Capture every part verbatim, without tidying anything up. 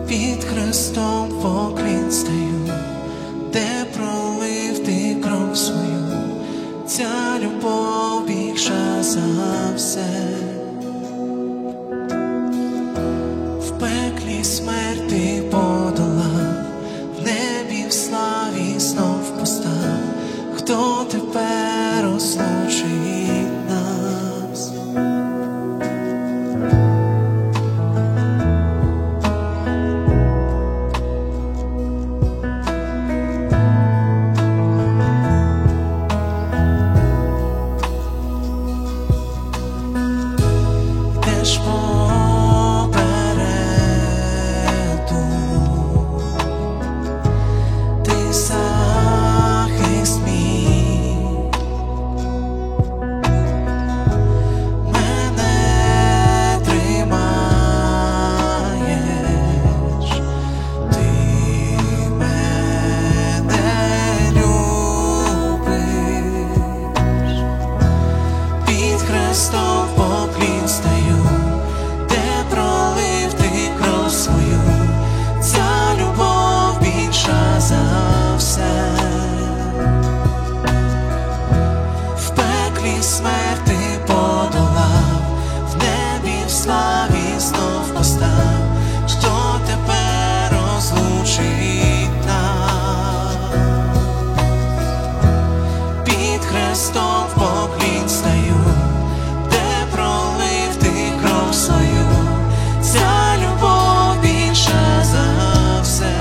Під хрестом поклін стаю, де пролив ти кров свою, ця любов більша за все. В пеклі смерть ти подолав, в небі в славі знов постав. Хто тепер розлучить нас? Йдеш попереду, ти захист мій, мене тримаєш, ти мене любиш. Під хрестом поклін стаю, де пролив ти кров свою, ця любов більша за все. В пеклі смерть ти подолав, в небі в славі знов постав. Хто тепер розлучить нас? Під хрестом поклін стаю, де пролив ти кров свою, ця любов більша за все.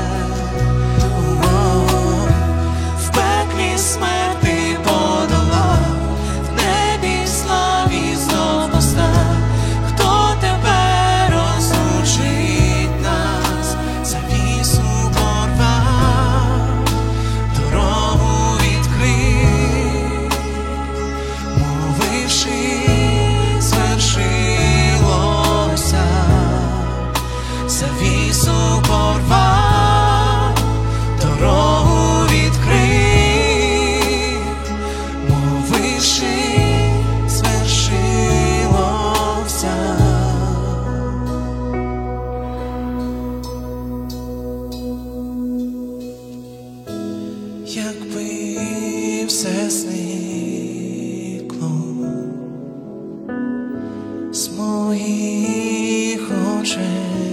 О-о-о. В пеклі смерть ти подолав, в небі славі знов постав. Хто тепер розлучить нас? Завісу порвав, дорогу відкрив, мовивши, звершилося. Завісу порвав, дорогу відкрив, мовивши, звершилося. Якби все зникло з моїх очей,